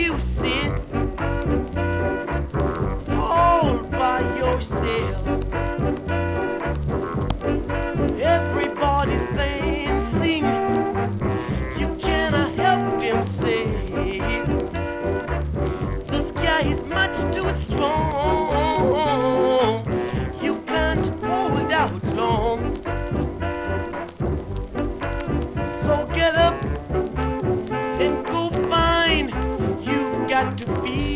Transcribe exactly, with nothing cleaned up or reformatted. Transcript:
you sit all by yourself. Everybody's saying, sing, you cannot help them say the sky is much too strong. You can't hold out long. So get up and go find. You got to be